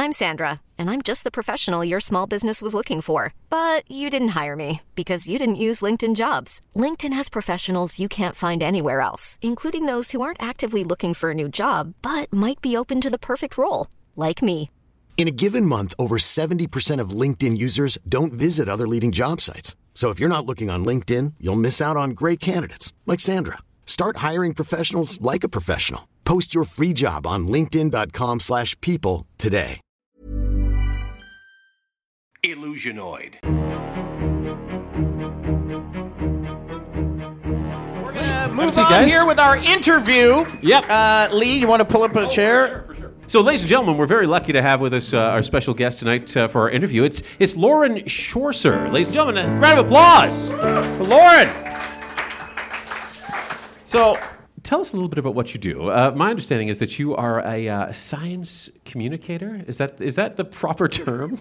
I'm Sandra, and I'm just the professional your small business was looking for. But you didn't hire me because you didn't use LinkedIn Jobs. LinkedIn has professionals you can't find anywhere else, including those who aren't actively looking for a new job, but might be open to the perfect role, like me. In a given month, over 70% of LinkedIn users don't visit other leading job sites. So if you're not looking on LinkedIn, you'll miss out on great candidates like Sandra. Start hiring professionals like a professional. Post your free job on linkedin.com/people today. Illusionoid. We're gonna move on here with our interview. Yep. Lee, you want to pull up a chair? For sure. So, ladies and gentlemen, we're very lucky to have with us our special guest tonight for our interview. It's Lauren Schorser. Ladies and gentlemen, a round of applause for Lauren. So, tell us a little bit about what you do. My understanding is that you are a science communicator. Is that the proper term?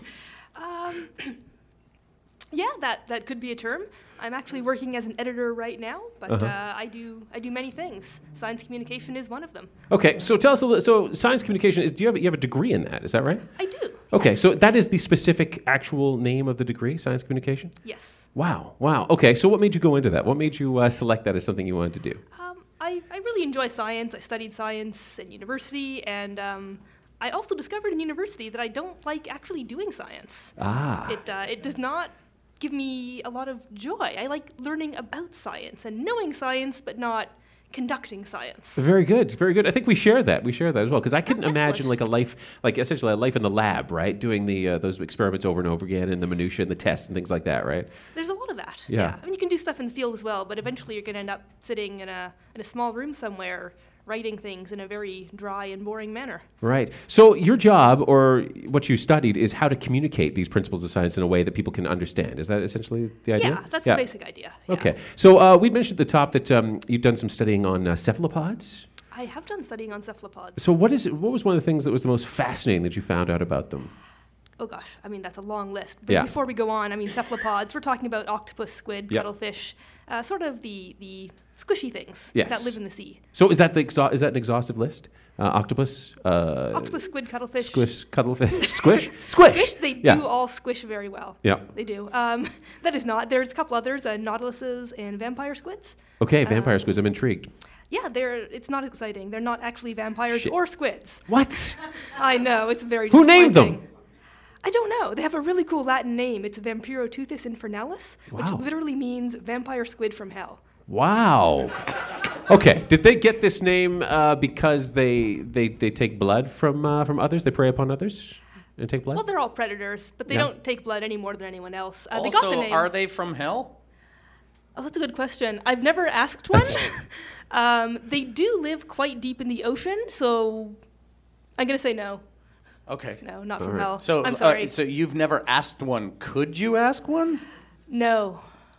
Yeah, that could be a term. I'm actually working as an editor right now, but I do many things. Science communication is one of them. Okay, so tell us a little. So science communication is. Do you have a degree in that? Is that right? I do. Okay, yes. so that is the specific actual name of the degree, science communication. Yes. Wow. Okay, so what made you go into that? What made you select that as something you wanted to do? I really enjoy science. I studied science in university, and I also discovered in university that I don't like actually doing science. It does not give me a lot of joy. I like learning about science and knowing science, but not conducting science. Very good, very good. I think we share that as well, because I couldn't imagine essentially a life in the lab, right? Doing those experiments over and over again, and the minutiae and the tests and things like that, right? There's a lot of that. Yeah. I mean, you can do stuff in the field as well, but eventually you're going to end up sitting in a small room somewhere, writing things in a very dry and boring manner. Right. So your job, or what you studied, is how to communicate these principles of science in a way that people can understand. Is that essentially the idea? Yeah, that's the basic idea. Yeah. Okay. So we mentioned at the top that you've done some studying on cephalopods. I have done studying on cephalopods. So what was one of the things that was the most fascinating that you found out about them? Oh gosh, I mean, that's a long list. But before we go on, I mean, cephalopods, we're talking about octopus, squid, cuttlefish, sort of the squishy things that live in the sea. So is that an exhaustive list? Octopus? Octopus, squid, cuttlefish. Cuttlefish. Squish? Squish! They do all squish very well. Yeah. They do. That is not. There's a couple others, nautiluses and vampire squids. Okay, vampire squids. I'm intrigued. Yeah, it's not exciting. They're not actually vampires or squids. What? I know, it's very Who disappointing. named them? I don't know. They have a really cool Latin name. It's Vampiroteuthis infernalis, which literally means vampire squid from hell. Wow. Okay. Did they get this name because they take blood from others? They prey upon others and take blood? Well, they're all predators, but they don't take blood any more than anyone else. They got Also, the name. are they from hell? Oh, that's a good question. I've never asked one. They do live quite deep in the ocean, so I'm going to say no. Okay. No, not from hell. So I'm sorry. So you've never asked one. Could you ask one? No,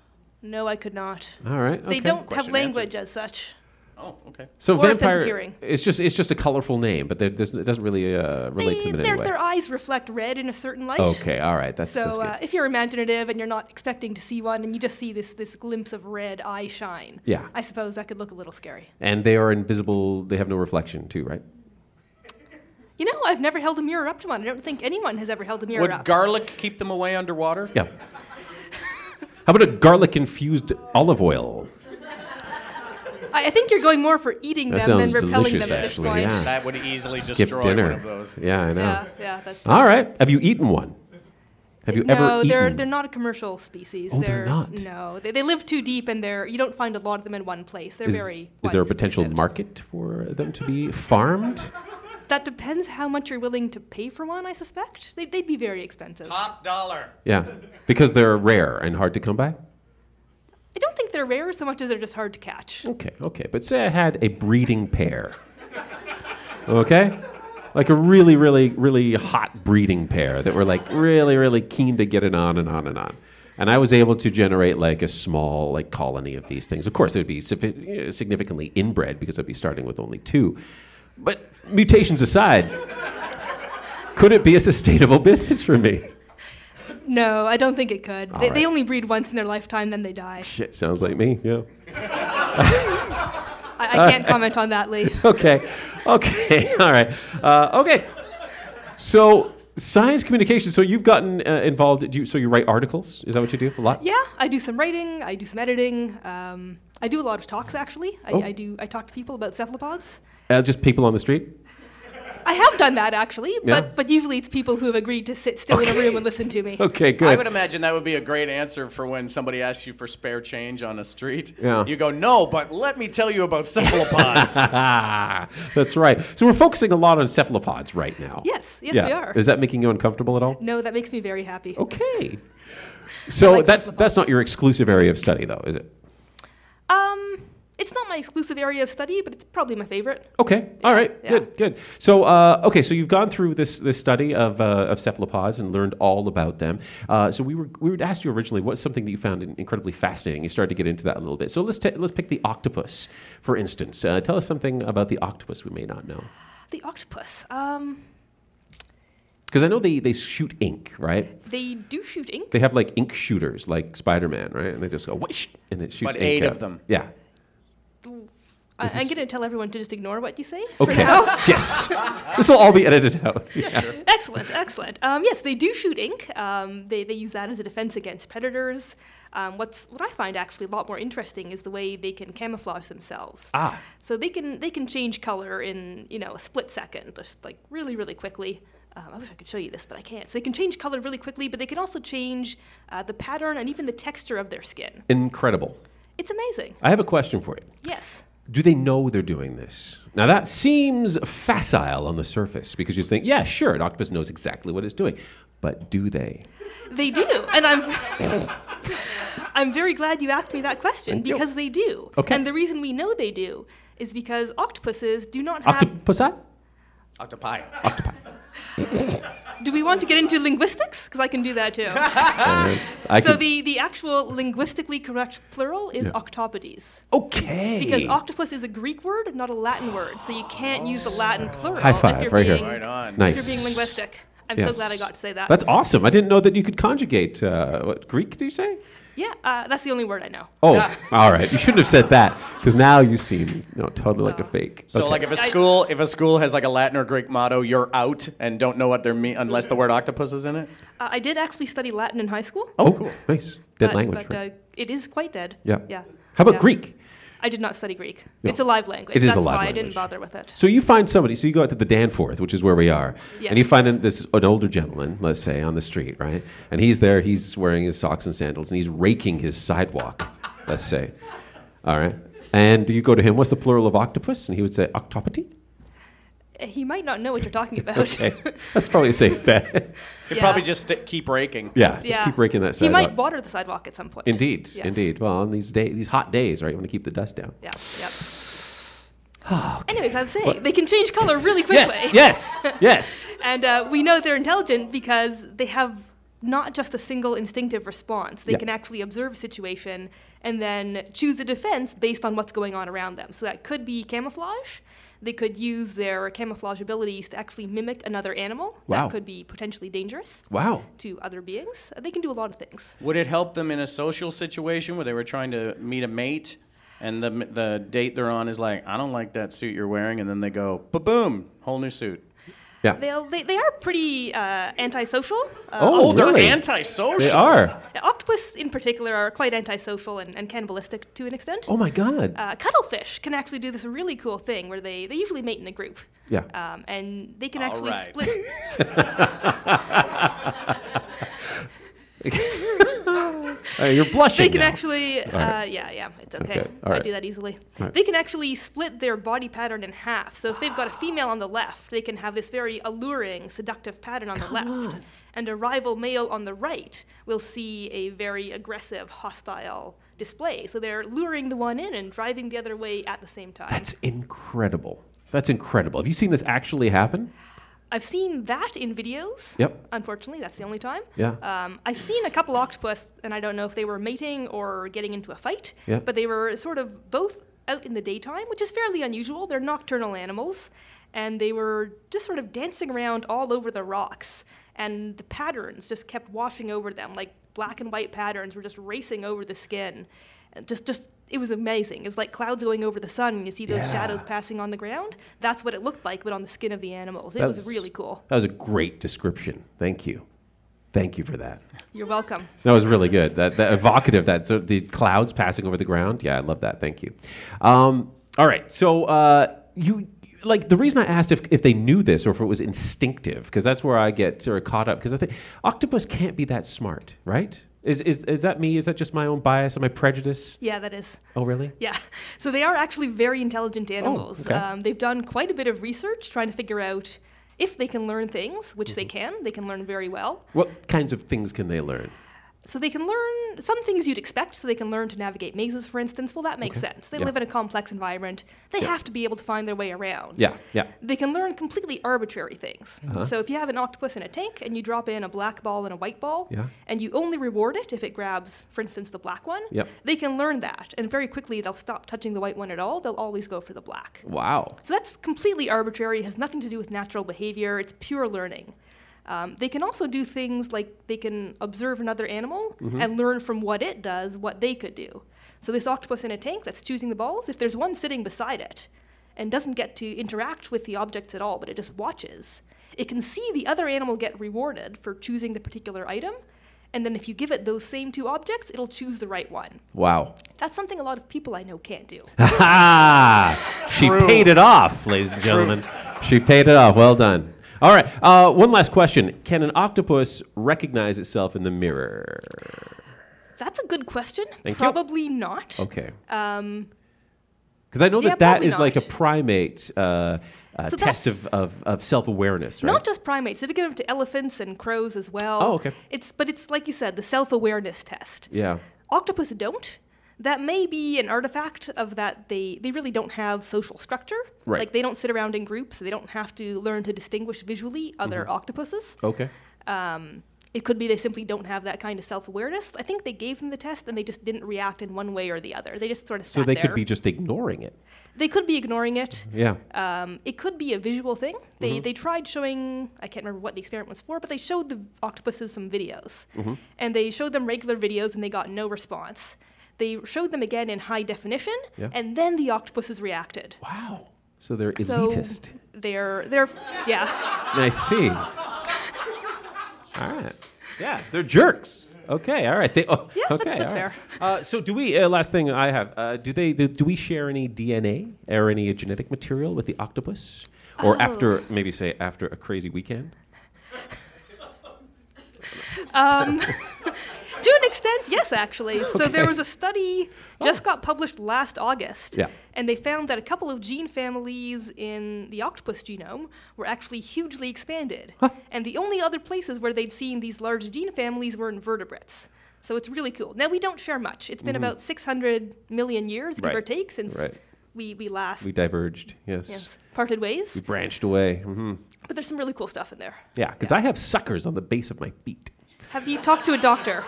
I could not. All right. Okay. They don't have Question language as such. Oh, okay. So or a sense of vampire. hearing. It's just a colorful name, but it doesn't really relate to them in any way. Their eyes reflect red in a certain light. Okay. All right. That's So good. if you're imaginative and you're not expecting to see one, and you just see this glimpse of red eye shine, Yeah. I suppose that could look a little scary. And they are invisible. They have no reflection, too, right? You know, I've never held a mirror up to one. I don't think anyone has ever held a mirror Would up. garlic keep them away underwater? Yeah. How about a garlic-infused olive oil? I think you're going more for eating That them than sounds repelling delicious, them at this actually, point. yeah. That would easily Skip destroy dinner. one of those. Yeah, I know. Yeah, that's All right. Have you eaten one? Have you ever eaten? No, they're not a commercial species. Oh, they're not? No, they live too deep, and you don't find a lot of them in one place. They're very. Is there a widely potential spaced out. market for them to be farmed? That depends how much you're willing to pay for one, I suspect. They'd be very expensive. Top dollar. Yeah, because they're rare and hard to come by? I don't think they're rare so much as they're just hard to catch. Okay. But say I had a breeding pair. Okay? Like a really, really, really hot breeding pair that were like really, really keen to get it on and on and on. And I was able to generate like a small like colony of these things. Of course, it would be significantly inbred because I'd be starting with only 2. But mutations aside, could it be a sustainable business for me? No, I don't think it could. They right. only breed once in their lifetime, then they die. Shit, sounds like me, yeah. I can't comment on that, Lee. Okay, all right. Okay, so Science communication. So you've gotten involved. So you write articles? Is that what you do a lot? Yeah, I do some writing. I do some editing. I do a lot of talks, actually. I talk to people about cephalopods. Just people on the street? I have done that, actually, Yeah. but usually it's people who have agreed to sit still in a room and listen to me. Okay, good. I would imagine that would be a great answer for when somebody asks you for spare change on the street. Yeah. You go, no, but let me tell you about cephalopods. That's right. So we're focusing a lot on cephalopods right now. Yes, we are. Is that making you uncomfortable at all? No, that makes me very happy. Okay. So like that's cephalopods. not your exclusive area of study, though, is it? It's not my exclusive area of study, but it's probably my favorite. Okay. All right. Yeah. Good. So, so you've gone through this study of cephalopods and learned all about them. So we would ask you originally what's something that you found incredibly fascinating. You started to get into that a little bit. So let's pick the octopus, for instance. Tell us something about the octopus we may not know. The octopus. Because I know they shoot ink, right? They do shoot ink. They have like ink shooters, like Spider-Man, right? And they just go whoosh, and it shoots But ink 8 out. of them. Yeah. I'm going to tell everyone to just ignore what you say for Okay. now. Yes. This will all be edited out. Excellent. Yes, they do shoot ink. They use that as a defense against predators. What I find actually a lot more interesting is the way they can camouflage themselves. So they can change color in a split second, just like really, really quickly. I wish I could show you this, but I can't. So they can change color really quickly, but they can also change the pattern and even the texture of their skin. Incredible. It's amazing. I have a question for you. Yes. Do they know they're doing this? Now that seems facile on the surface because you think, yeah, sure, an octopus knows exactly what it's doing. But do they? They do. And I'm very glad you asked me that question because they do. Okay. And the reason we know they do is because octopuses do not have... Octopusi? Octopi. Do we want to get into linguistics? Because I can do that too. The actual linguistically correct plural is octopodes. Okay. Because octopus is a Greek word, not a Latin word. So you can't use the Latin plural High five, if you're right being, here. Right on. Nice. if you're being linguistic. I'm so glad I got to say that. That's awesome. I didn't know that you could conjugate. What, Greek, do you say? Yeah, that's the only word I know. Oh, all right. You shouldn't have said that because now you seem totally like a fake. So Okay. like if a school has like a Latin or Greek motto, you're out and don't know what they mean unless the word octopus is in it? I did actually study Latin in high school. Oh, cool. Nice. Dead language. But right? it is quite dead. Yeah. Yeah. How about Yeah. Greek? I did not study Greek. No. It's a live language. It is That's a live why I language. didn't bother with it. So you find somebody, so you go out to the Danforth, which is where we are, Yes. and you find an older gentleman, let's say, on the street, right? And he's there, he's wearing his socks and sandals, and he's raking his sidewalk, let's say. All right? And you go to him, what's the plural of octopus? And he would say, octopity? He might not know what you're talking about. Okay. That's probably a safe bet. He'd Yeah. probably just keep raking. Yeah, just keep raking that He sidewalk. might water the sidewalk at some point. Indeed, Yes. indeed. Well, on these hot days, right, you want to keep the dust down. Yeah, Anyways, I was saying, they can change color really quickly. Yes. And we know they're intelligent because they have not just a single instinctive response. They Yeah. can actually observe a situation and then choose a defense based on what's going on around them. So that could be camouflage. They could use their camouflage abilities to actually mimic another animal. Wow. That could be potentially dangerous Wow. to other beings. They can do a lot of things. Would it help them in a social situation where they were trying to meet a mate and the date they're on is like, I don't like that suit you're wearing, and then they go, ba-boom, whole new suit. Yeah. They are pretty antisocial. Oh, They're really? antisocial. They are. Octopus, in particular, are quite antisocial and cannibalistic to an extent. Oh, my God. Cuttlefish can actually do this really cool thing where they usually mate in a group. Yeah. And they can All actually right. split. You're blushing They can now. actually, right. yeah, it's okay. Okay, all I right. do that easily. All right. They can actually split their body pattern in half. So if they've got a female on the left, they can have this very alluring, seductive pattern on the left. And a rival male on the right will see a very aggressive, hostile display. So they're luring the one in and driving the other way at the same time. That's incredible. That's incredible. Have you seen this actually happen? I've seen that in videos. Yep. Unfortunately, that's the only time. Yeah. I've seen a couple octopus, and I don't know if they were mating or getting into a fight, Yeah. but they were sort of both out in the daytime, which is fairly unusual. They're nocturnal animals, and they were just sort of dancing around all over the rocks, and the patterns just kept washing over them, like black and white patterns were just racing over the skin. And just it was amazing. It was like clouds going over the sun, and you see those shadows passing on the ground. That's what it looked like, but on the skin of the animals. It was really cool. That was a great description. Thank you. Thank you for that. You're welcome. That was really good. That evocative. So the clouds passing over the ground. Yeah, I love that. Thank you. All right. So you. Like, the reason I asked if they knew this or if it was instinctive, because that's where I get sort of caught up, because I think octopus can't be that smart, right? Is that me? Is that just my own bias and my prejudice? Yeah, that is. Oh, really? Yeah. So they are actually very intelligent animals. okay. They've done quite a bit of research trying to figure out if they can learn things, which they can. They can learn very well. What kinds of things can they learn? So they can learn some things you'd expect. So they can learn to navigate mazes, for instance. Well, that makes sense. They live in a complex environment. They have to be able to find their way around. Yeah. They can learn completely arbitrary things. So if you have an octopus in a tank and you drop in a black ball and a white ball, and you only reward it if it grabs, for instance, the black one, they can learn that. And very quickly, they'll stop touching the white one at all. They'll always go for the black. Wow. So that's completely arbitrary. It has nothing to do with natural behavior. It's pure learning. They can also do things like they can observe another animal and learn from what it does what they could do. So this octopus in a tank that's choosing the balls, if there's one sitting beside it and doesn't get to interact with the objects at all, but it just watches, it can see the other animal get rewarded for choosing the particular item. And then if you give it those same two objects, it'll choose the right one. Wow. That's something a lot of people I know can't do. She paid it off, ladies and gentlemen. She paid it off. Well done. All right. One last question. Can an octopus recognize itself in the mirror? That's a good question. Thank you. Probably not. Okay. Because I know that is like a primate test of self-awareness, right? Not just primates. They've given it to elephants and crows as well. Oh, okay. It's like you said, the self-awareness test. Yeah. Octopus don't. That may be an artifact of that they really don't have social structure. Right. Like they don't sit around in groups. So they don't have to learn to distinguish visually other octopuses. Okay. It could be they simply don't have that kind of self-awareness. I think they gave them the test and they just didn't react in one way or the other. They just sort of sat there. So they could be just ignoring it. They could be ignoring it. Yeah. It could be a visual thing. They tried showing, I can't remember what the experiment was for, but they showed the octopuses some videos. And they showed them regular videos and they got no response. They showed them again in high definition, and then the octopuses reacted. Wow. So they're elitist. So they're yeah. I see. All right. Yeah, they're jerks. Okay, all right. That's fair. So do we? Last thing I have. Do we share any DNA or any genetic material with the octopus? Or after a crazy weekend? To an extent, yes, actually. Okay. So there was a study just got published last August, and they found that a couple of gene families in the octopus genome were actually hugely expanded. And the only other places where they'd seen these large gene families were in vertebrates. So it's really cool. Now, we don't share much. It's been about 600 million years, give or take, since we last... We diverged, yes. Parted ways. We branched away. But there's some really cool stuff in there. Yeah, because I have suckers on the base of my feet. Have you talked to a doctor?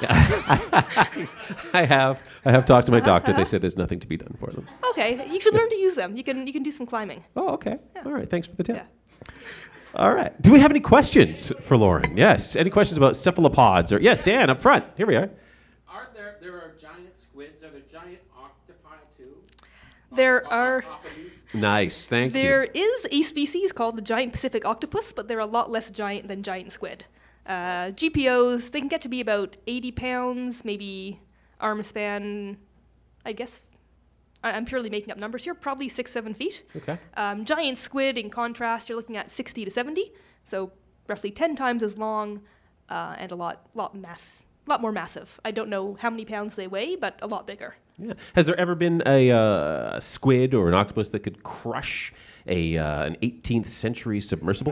I have talked to my doctor. They said there's nothing to be done for them. Okay, you should learn to use them. You can do some climbing. Oh, okay. Yeah. All right. Thanks for the tip. Yeah. All right. Do we have any questions for Lauren? Yes. Any questions about cephalopods? Or yes, Dan up front. Here we are. There are giant squids. Are there giant octopi too? There are. Nice. Thank you. There is a species called the giant Pacific octopus, but they're a lot less giant than giant squid. GPOs, they can get to be about 80 pounds, maybe arm span, I guess, I'm purely making up numbers here, probably 6-7 feet. Okay. Giant squid, in contrast, you're looking at 60 to 70, so roughly 10 times as long and a lot more massive. I don't know how many pounds they weigh, but a lot bigger. Yeah. Has there ever been a squid or an octopus that could crush an 18th century submersible?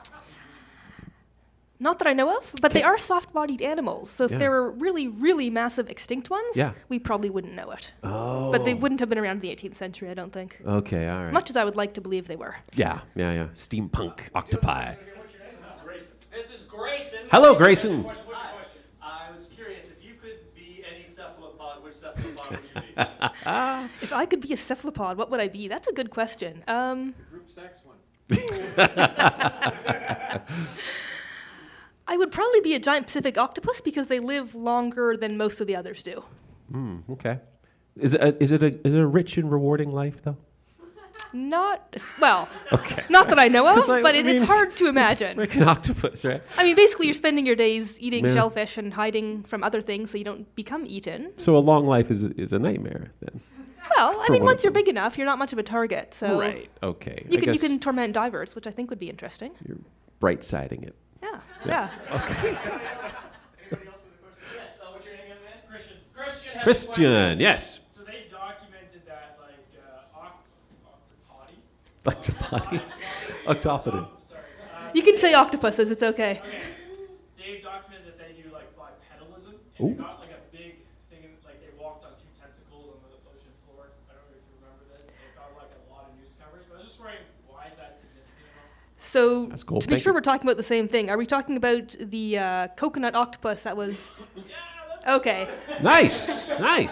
Not that I know of, but they are soft-bodied animals. So if they were really, really massive extinct ones, we probably wouldn't know it. Oh. But they wouldn't have been around in the 18th century, I don't think. Okay, all right. Much as I would like to believe they were. Yeah. Steampunk octopi. This is Grayson. Hello, Grayson. What's your question? I was curious, if you could be any cephalopod, which cephalopod would you be? If I could be a cephalopod, what would I be? That's a good question. Group sex one. I would probably be a giant Pacific octopus because they live longer than most of the others do. Okay. Is it a rich and rewarding life though? Not, well, Okay. not that I know of, 'Cause but I it's mean- hard to imagine. Like an octopus, right? I mean, basically, you're spending your days eating Yeah. shellfish and hiding from other things so you don't become eaten. So a long life is a nightmare then. Well, I For mean, one once you're big enough, you're not much of a target. So Okay. you I can guess you can torment divers, which I think would be interesting. you're bright siding it. Yeah. Anybody else with a question? Yes. What's your name, young man? Christian. Christian. Has a question. Christian, yes. So they documented that octopody. Octopody. Octopody. Sorry. You can say octopuses. It's okay. Okay. They've documented that they do like bipedalism, and Ooh. they got like a big thing, like they walked on 2 tentacles on the ocean floor. I don't know if you remember this. They got like a lot of news coverage, but I was just wondering, why is that significant? So That's cool. to be Thank sure you. we're talking about the same thing, are we talking about the coconut octopus that was? Okay. Nice.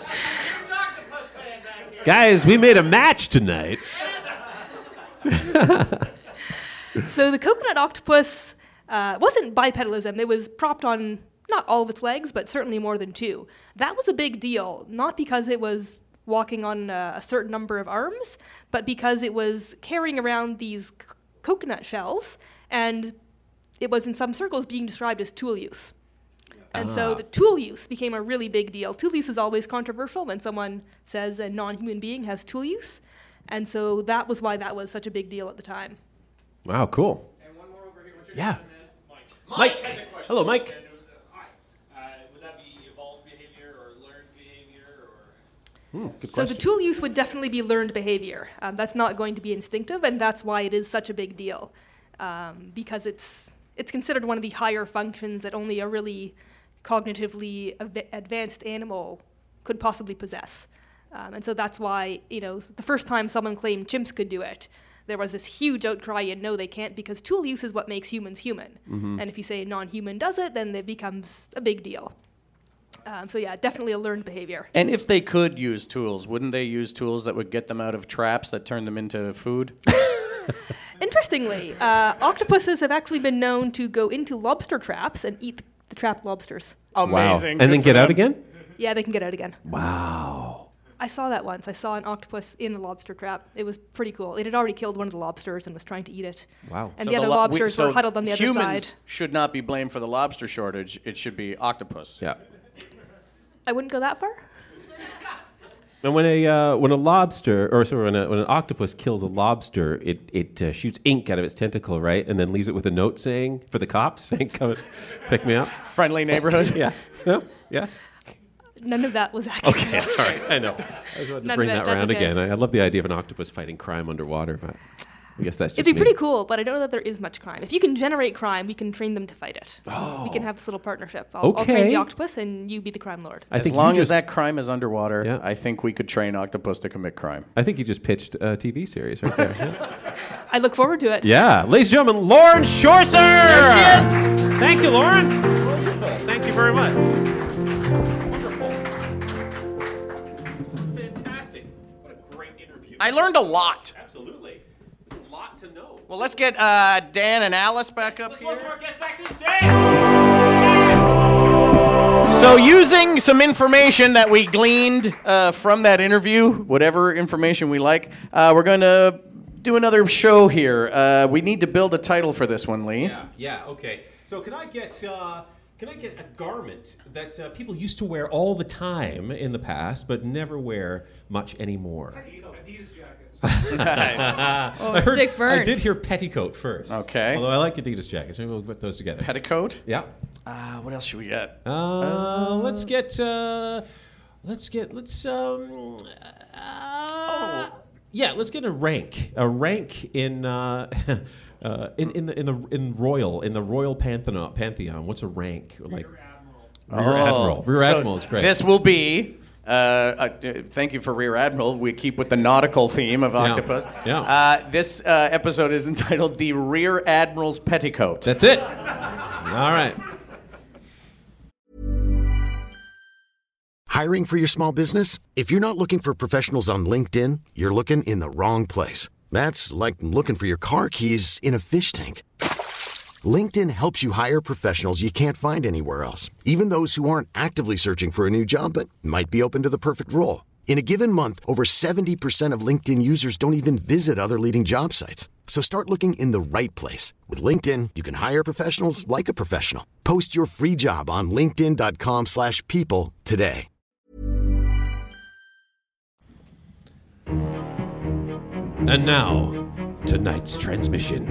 Guys, we made a match tonight. So the coconut octopus wasn't bipedalism. It was propped on not all of its legs, but certainly more than 2. That was a big deal, not because it was walking on a certain number of arms, but because it was carrying around these coconut shells, and it was in some circles being described as tool use. And so the tool use became a really big deal. Tool use is always controversial when someone says a non-human being has tool use. And so that was why that was such a big deal at the time. Wow, cool. And one more over here. What's your Yeah. name, man? Mike. has a question. Hello, Mike. Hi. Would that be evolved behavior or learned behavior or? Good So question. the tool use would definitely be learned behavior. That's not going to be instinctive, and that's why it is such a big deal, because it's considered one of the higher functions that only a really cognitively advanced animal could possibly possess. And so that's why, the first time someone claimed chimps could do it, there was this huge outcry, and no, they can't, because tool use is what makes humans human. And if you say a non-human does it, then it becomes a big deal. So yeah, definitely a learned behavior. And if they could use tools, wouldn't they use tools that would get them out of traps that turn them into food? Interestingly, octopuses have actually been known to go into lobster traps and eat the trapped lobsters. Amazing. Wow. And then get out again? Yeah, they can get out again. Wow. I saw that once. I saw an octopus in a lobster trap. It was pretty cool. It had already killed one of the lobsters and was trying to eat it. Wow. And the other lobsters were huddled on the other humans side. should not be blamed for the lobster shortage. It should be octopus. Yeah. I wouldn't go that far. And when an octopus kills a lobster, it shoots ink out of its tentacle, right, and then leaves it with a note saying for the cops, saying, "Come pick me up." Friendly neighborhood. Yeah. No. Yes. None of that was accurate. Okay. Sorry. I know. I just wanted to None of bring it, that that's around okay. again. I love the idea of an octopus fighting crime underwater, but I guess that's just It'd be me. pretty cool, but I don't know that there is much crime. If you can generate crime, we can train them to fight it. We can have this little partnership. I'll train Okay. the octopus, and you be the crime lord. I As think long you as just, that crime is underwater, Yeah. I think we could train octopus to commit crime. I think you just pitched a TV series right there. Yeah. I look forward to it. Yeah. Ladies and gentlemen, Lauren Shorser! Yes, yes! Thank you, Lauren. Thank you very much. Fantastic. What a great interview. I learned a lot. Absolutely. There's a lot to know. Well, let's get Dan and Alice back up here. Our guest back to the stage. So, using some information that we gleaned from that interview, whatever information we like, we're going to do another show here. We need to build a title for this one, Lee. Yeah, okay. So can I get a garment that people used to wear all the time in the past, but never wear much anymore? Adidas jackets. I heard, sick burn. I did hear petticoat first. Okay. Although I like Adidas jackets. Maybe we'll put those together. Petticoat? Yeah. What else should we get? Let's get a rank. A rank in in the royal pantheon. What's a rank? Like Rear Admiral. Rear Admiral is great. This will be. Thank you for Rear Admiral. We keep with the nautical theme of octopus. Yeah. This episode is entitled "The Rear Admiral's Petticoat." That's it. All right. Hiring for your small business? If you're not looking for professionals on LinkedIn, you're looking in the wrong place. That's like looking for your car keys in a fish tank. LinkedIn helps you hire professionals you can't find anywhere else, even those who aren't actively searching for a new job but might be open to the perfect role. In a given month, over 70% of LinkedIn users don't even visit other leading job sites. So start looking in the right place. With LinkedIn, you can hire professionals like a professional. Post your free job on linkedin.com/people today. And now, tonight's transmission.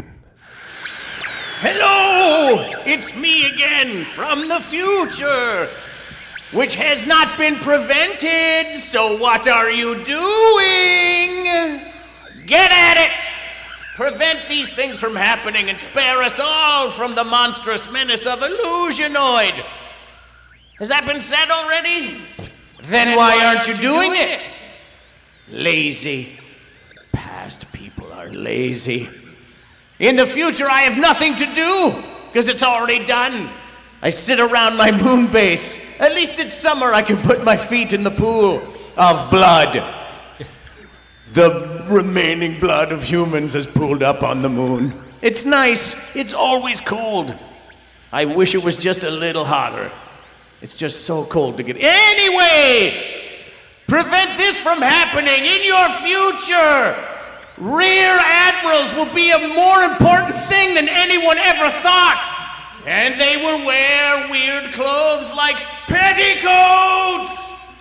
Hello! It's me again from the future, which has not been prevented, so what are you doing? Get at it! Prevent these things from happening and spare us all from the monstrous menace of Illusionoid. Has that been said already? Then why aren't you doing it? Lazy. Past people are lazy. In the future, I have nothing to do, because it's already done. I sit around my moon base. At least it's summer, I can put my feet in the pool of blood. The remaining blood of humans has pooled up on the moon. It's nice. It's always cold. I wish it was just a little hotter. It's just so cold to get... Anyway! Prevent this from happening in your future! Rear admirals will be a more important thing than anyone ever thought! And they will wear weird clothes like petticoats!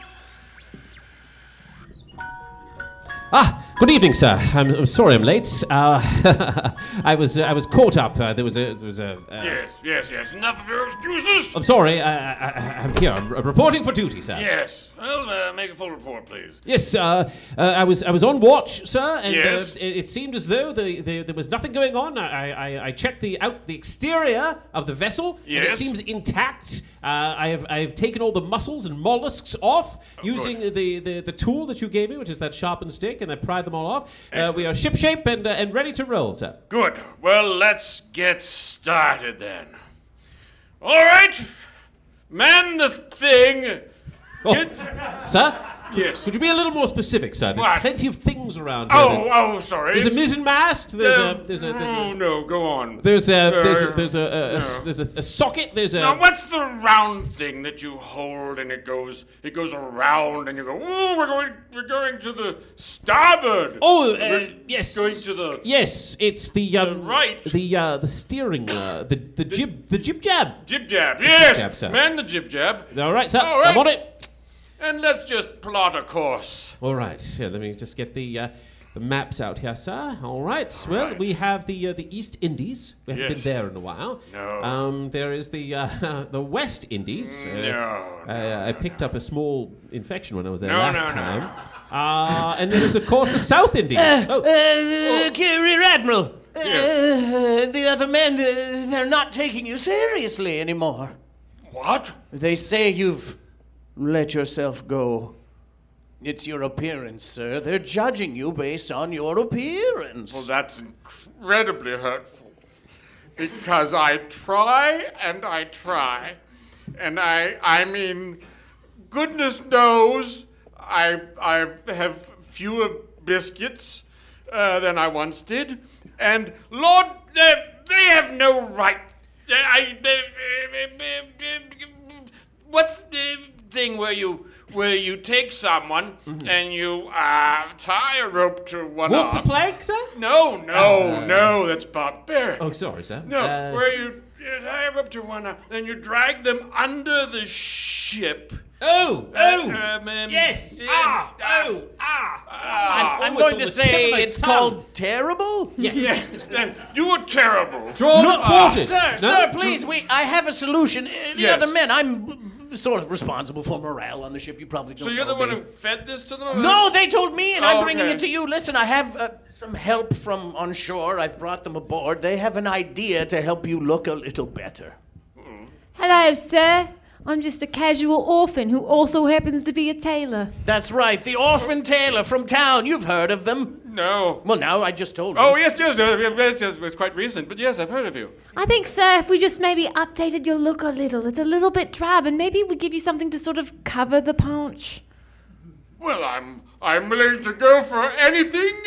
Good evening, sir. I'm sorry I'm late. I was caught up. There was a. Yes. Enough of your excuses. I'm sorry. I'm here. I'm reporting for duty, sir. Yes. Well, make a full report, please. Yes. I was on watch, sir, and Yes. It seemed as though there was nothing going on. I checked the exterior of the vessel. And it Yes. seems intact. I've taken all the mussels and mollusks off using the tool that you gave me, which is that sharpened stick, and I pried them all off. We are shipshape and ready to roll, sir. Good. Well, let's get started then. All right. Man the thing. Sir? Yes. Could you be a little more specific, sir? There's What? plenty of things around here. Oh, sorry. There's a mizzenmast. Oh no, go on. There's a socket. There's a. Now, what's the round thing that you hold and it goes around and you go? Ooh, we're going to the starboard. Oh, We're yes. Going to the. Yes, it's the right. The steering the jib jab. Jib jab. Yes. Jab, sir. Man the jib jab. All right, sir. All right. I'm on it. And let's just plot a course. All right. Yeah, let me just get the maps out here, sir. All right. Well, right. we have the East Indies. We haven't Yes. been there in a while. No. There is the West Indies. I picked up a small infection when I was there last time. And then there's, of course, the South Indies. Rear Admiral. Yes. The other men, they're not taking you seriously anymore. What? They say you've let yourself go. It's your appearance, sir. They're judging you based on your appearance. Well, that's incredibly hurtful. Because I try and I try. And I mean, goodness knows I have fewer biscuits than I once did. And Lord, they have no right. What's the thing where you take someone and you tie a rope to one Walk arm? the plank, sir? No, that's barbaric. Oh, sorry, sir. No, where you tie a rope to one arm, then you drag them under the ship. Yes. I'm it's going on to the tip say of my it's tongue. called terrible. Yes, you were terrible. Draw not quartered. Sir, please, I have a solution. The Yes. other men, I'm sort of responsible for morale on the ship. You probably don't So you're know the one me. who fed this to them? No, they told me, and I'm bringing Okay. it to you. Listen, I have some help from on shore. I've brought them aboard. They have an idea to help you look a little better. Hello, sir. I'm just a casual orphan who also happens to be a tailor. That's right, the orphan tailor from town. You've heard of them. No. Well, now I just told you. Oh, yes, it's quite recent, but yes, I've heard of you. I think, sir, if we just maybe updated your look a little, it's a little bit drab, and maybe we give you something to sort of cover the paunch. Well, I'm willing to go for anything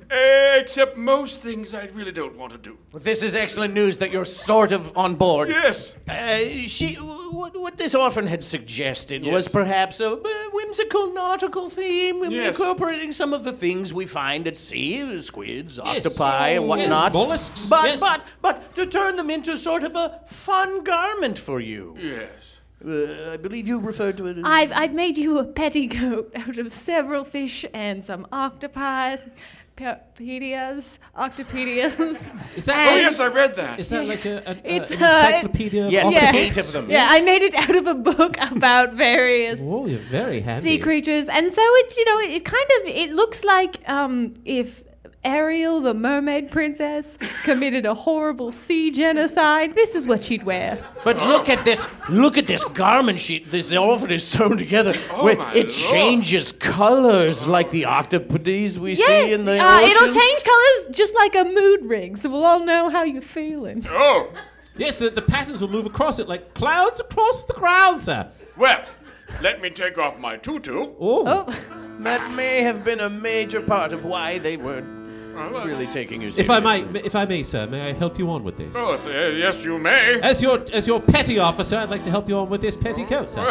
Except most things I really don't want to do. This is excellent news that you're sort of on board. Yes. What this orphan had suggested was perhaps a whimsical nautical theme, incorporating some of the things we find at sea, squids, octopi, and whatnot. Mollusks. But to turn them into sort of a fun garment for you. Yes. I believe you referred to it as... I've made you a petticoat out of several fish and some octopi. Octopedias. Is that? Oh yes, I read that. Is that like an encyclopedia? Yes, Yes. 8 of them. Yeah, I made it out of a book about various Oh, you're very handy. sea creatures, and so it looks like if Ariel, the mermaid princess, committed a horrible sea genocide. This is what she'd wear. But look at this garment this orphan is sewn together. It changes colors like the octopodes we see in the ocean. It'll change colors just like a mood ring, so we'll all know how you're feeling. Oh. Yes, the patterns will move across it like clouds across the ground, sir. Well, let me take off my tutu. Oh. That may have been a major part of why they weren't really taking you seriously. If I may, sir, may I help you on with this? Oh, yes, you may. As your petty officer, I'd like to help you on with this petticoat, sir.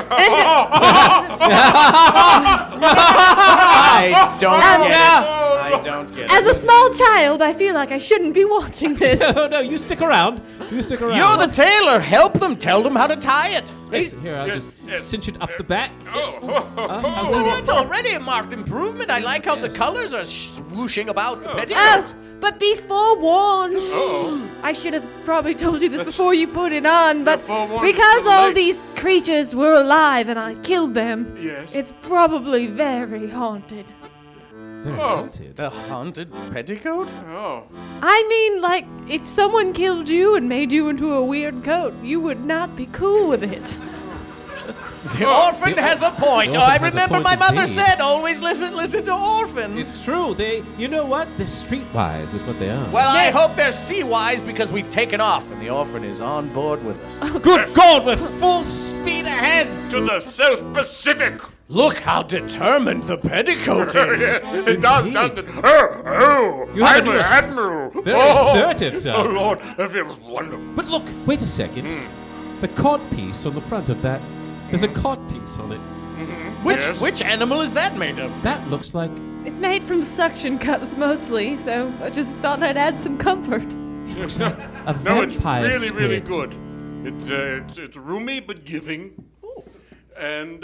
I don't get it. As a small child, I feel like I shouldn't be watching this. No, you stick around. You're the tailor. Help them. Tell them how to tie it. Yes, here, I'll just cinch it up the back. Well, that's already a marked improvement. I like how the colors are swooshing about the petticoat. Oh, but be forewarned. I should have probably told you this before you put it on, but because all these creatures were alive and I killed them, it's probably very haunted. Very haunted. The haunted petticoat? Oh. I mean, like, if someone killed you and made you into a weird coat, you would not be cool with it. The orphan has a point. I remember my mother said, always listen to orphans. It's true. You know what? They're streetwise is what they are. Well, I hope they're sea-wise because we've taken off and the orphan is on board with us. Good God, we're full speed ahead. To the South Pacific. Look how determined the petticoat is. It does, doesn't it? I'm an admiral. Very assertive, sir. Oh, Lord, that feels wonderful. But look, wait a second. The cod piece on the front of that, there's a cod piece on it. Which animal is that made of? That looks like... It's made from suction cups mostly, so I just thought I'd add some comfort. Looks like a No, it's vampire really, squid. really good. It's roomy but giving. And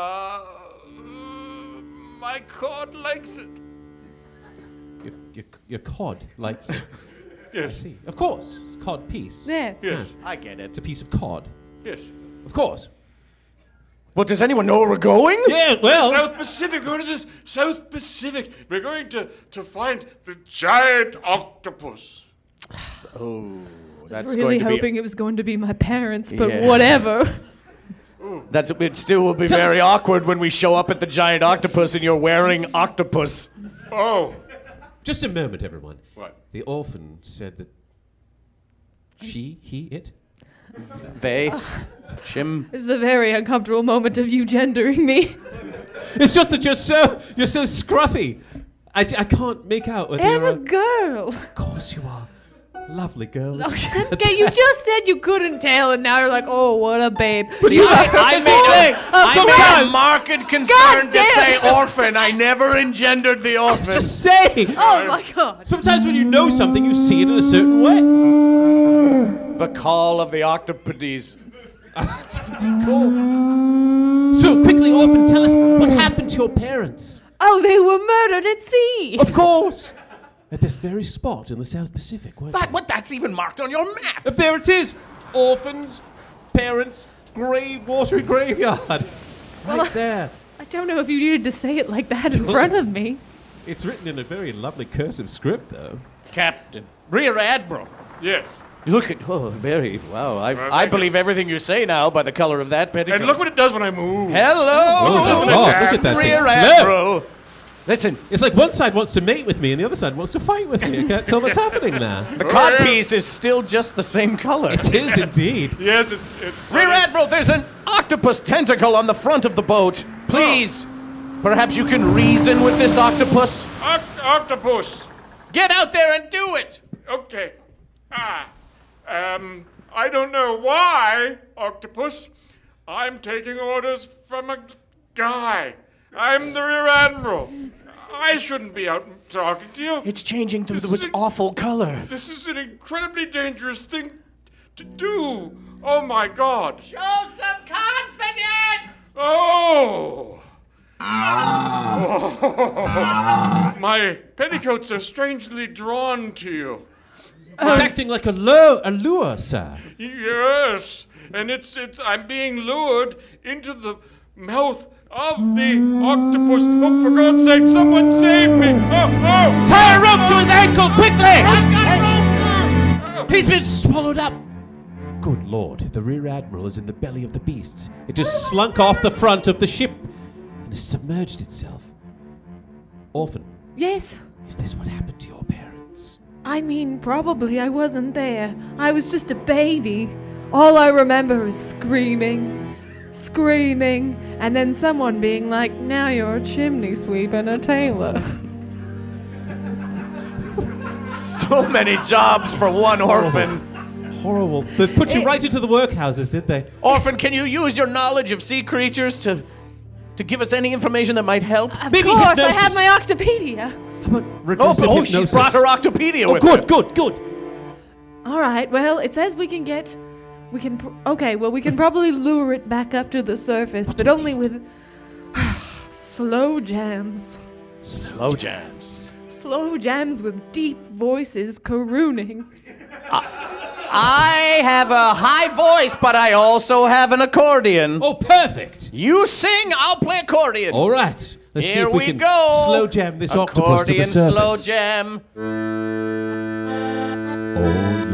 my cod likes it. Your cod likes it. Yes. I see. Of course. It's cod piece. Yes. Yes. I get it. It's a piece of cod. Yes. Of course. Well, does anyone know where we're going? Yeah, well... South Pacific. We're going to the South Pacific. We're going to find the giant octopus. Oh, that's really going to be... hoping it was going to be my parents, but Yeah. whatever. It still will be very awkward when we show up at the giant octopus and you're wearing octopus. Oh. Just a moment, everyone. What? The orphan said that he, it? They, Shim. This is a very uncomfortable moment of you gendering me. It's just that you're so scruffy. I can't make out whether I'm you're a girl. Of course you are. Lovely girl. Okay, you just said you couldn't tell, and now you're like, oh, what a babe. See, I made a marked concern to say orphan. I never engendered the orphan. Just say. Oh my God. Sometimes when you know something, you see it in a certain way. The call of the octopodes. Cool. So quickly, orphan, tell us what happened to your parents. Oh, they were murdered at sea. Of course. At this very spot in the South Pacific. That's even marked on your map. If there it is. Orphans, parents, watery graveyard. Right there. I don't know if you needed to say it like that in front of me. It's written in a very lovely cursive script, though. Captain. Rear Admiral. Yes. Look at, wow. I believe everything you say now by the color of that petticoat. And look what it does when I move. Hello! Look at that Rear thing. Admiral. Listen. It's like one side wants to mate with me and the other side wants to fight with me. I can't tell what's happening there. The cod piece is still just the same color. It is indeed. Yes, it's Rear Admiral, there's an octopus tentacle on the front of the boat. Please, perhaps you can reason with this octopus? Octopus. Get out there and do it! Okay. I don't know why, Octopus. I'm taking orders from a guy. I'm the Rear Admiral. I shouldn't be out talking to you. It's changing to this awful color. This is an incredibly dangerous thing to do. Oh, my God. Show some confidence! Oh! My petticoats are strangely drawn to you. It's acting like a lure, sir. Yes, and I'm being lured into the mouth of the octopus. Oh, for God's sake, someone save me! Oh! Tie a rope to his ankle, quickly! I've got rope! He's been swallowed up. Good Lord, the Rear Admiral is in the belly of the beast. It just slunk off the front of the ship and has submerged itself. Orphan. Yes? Is this what happened to your parents? I mean, probably. I wasn't there. I was just a baby. All I remember is screaming, and then someone being like, now you're a chimney sweep and a tailor. So many jobs for one orphan. Horrible. They put you right into the workhouses, did they? Orphan, can you use your knowledge of sea creatures to give us any information that might help? Of course, I have my Octopedia. She's brought her Octopedia with her. Good. All right, well, it says we can probably lure it back up to the surface, but only with slow jams. Slow jams. Slow jams with deep voices carooning. I have a high voice, but I also have an accordion. Oh, perfect. You sing, I'll play accordion. All right. Let's see if we can go. Slow jam this octopus to the surface. Slow jam. Oh,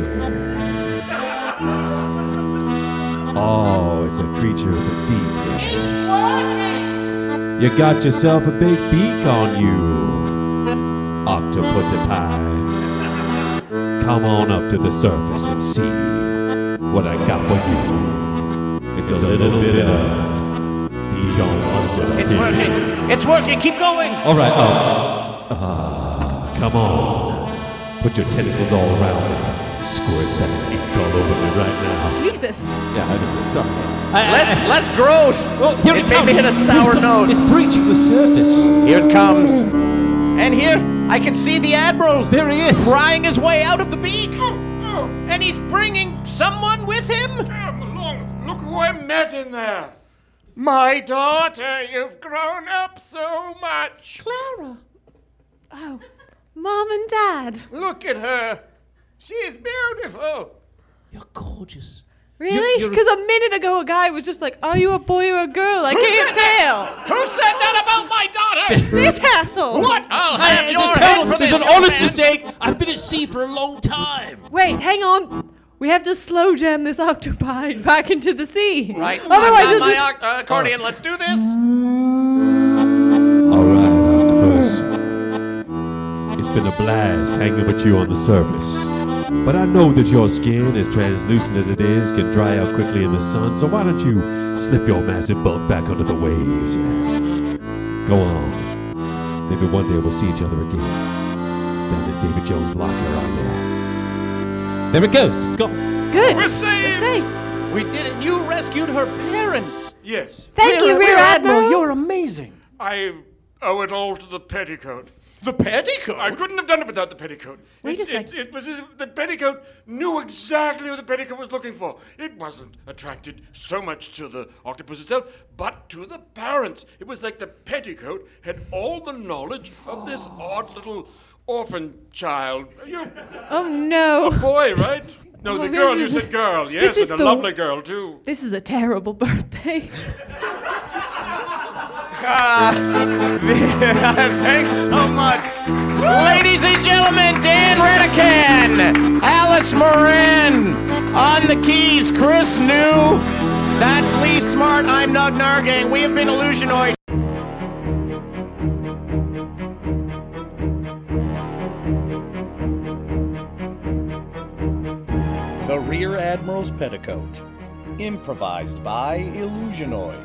yeah. Oh, it's a creature of the deep. It's working! You got yourself a big beak on you, Octoputipie. Come on up to the surface and see what I got for you. It's a little bit of Dijon mustard. It's working. Keep going. All right. Come on. Put your tentacles all around me. Squirt that ink all over me right now. Jesus. Yeah, sorry. Less gross. Here it made me hit a sour note. It's breaching the surface. Here it comes. And here, I can see the Admiral. There he is. Prying his way out of the beak. And he's bringing someone with him. Come along. Look who I met in there. My daughter, you've grown up so much. Clara. Oh, Mom and Dad. Look at her. She's beautiful. You're gorgeous. Really? Because a minute ago a guy was just like, are you a boy or a girl? I can't tell. Who said that about my daughter? This asshole. What? I'll have your head for this. There's an honest mistake. I've been at sea for a long time. Wait, hang on. We have to slow jam this octopi back into the sea. Right. Otherwise, I've got my accordion. Let's do this. All right, Octopus. It's been a blast hanging with you on the surface. But I know that your skin, as translucent as it is, can dry out quickly in the sun, so why don't you slip your massive bulk back under the waves? Go on. Maybe one day we'll see each other again. Down in David Jones' locker, There it goes. It's gone. Good. We're safe. We did it. You rescued her parents. Yes. Thank you, Rear Admiral. You're amazing. I owe it all to the petticoat. The petticoat? I couldn't have done it without the petticoat. Wait a second. It was as if the petticoat knew exactly what the petticoat was looking for. It wasn't attracted so much to the octopus itself, but to the parents. It was like the petticoat had all the knowledge of this odd little orphan child. Oh, no. A boy, right? No, the girl, you said girl. Yes, and a lovely girl, too. This is a terrible birthday. Thanks so much. Ladies and gentlemen, Dan Redican, Alice Moran, on the keys, Chris New, that's Lee Smart, I'm Nug Nargang. We have been Illusionoid. The Rear Admiral's Petticoat, improvised by Illusionoid,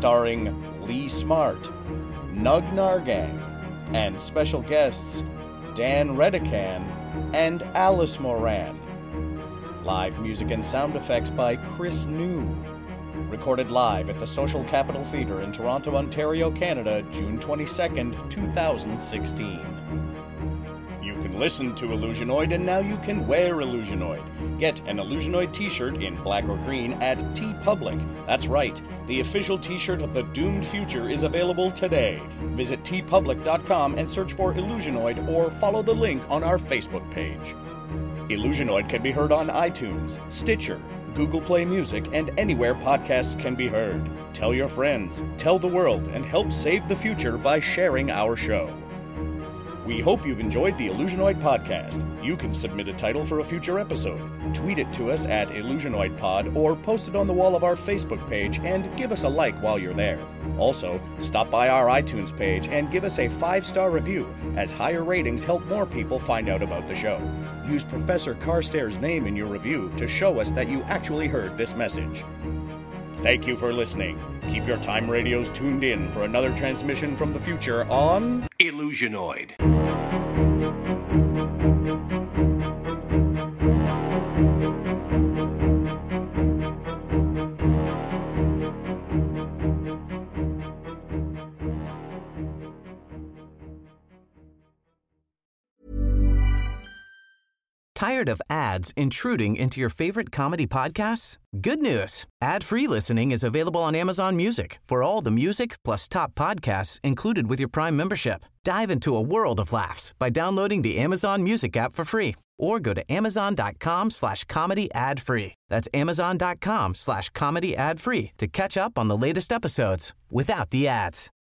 starring Lee Smart, Nug Nargang, and special guests Dan Redican, and Alice Moran. Live music and sound effects by Chris New. Recorded live at the Social Capital Theatre in Toronto, Ontario, Canada, June 22nd, 2016. You can listen to Illusionoid, and now you can wear Illusionoid. Get an Illusionoid t-shirt in black or green at TeePublic. That's right, the official t-shirt of the Doomed Future is available today. Visit teepublic.com and search for Illusionoid or follow the link on our Facebook page. Illusionoid can be heard on iTunes, Stitcher, Google Play Music, and anywhere podcasts can be heard. Tell your friends, tell the world, and help save the future by sharing our show. We hope you've enjoyed the Illusionoid podcast. You can submit a title for a future episode. Tweet it to us at IllusionoidPod or post it on the wall of our Facebook page and give us a like while you're there. Also, stop by our iTunes page and give us a 5-star review, as higher ratings help more people find out about the show. Use Professor Carstairs' name in your review to show us that you actually heard this message. Thank you for listening. Keep your time radios tuned in for another transmission from the future on Illusionoid. Tired of ads intruding into your favorite comedy podcasts? Good news. Ad-free listening is available on Amazon Music for all the music plus top podcasts included with your Prime membership. Dive into a world of laughs by downloading the Amazon Music app for free or go to amazon.com/comedy ad-free. That's amazon.com/comedy ad-free to catch up on the latest episodes without the ads.